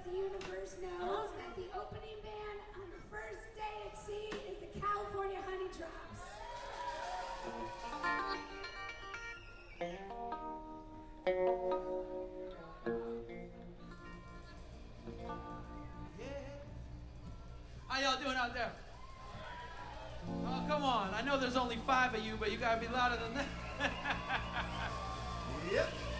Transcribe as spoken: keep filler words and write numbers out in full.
the universe knows that the opening band on the first day at sea is the California Honey Drops. How y'all doing out there? Oh, come on. I know there's only five of you, but you gotta be louder than that. Yep.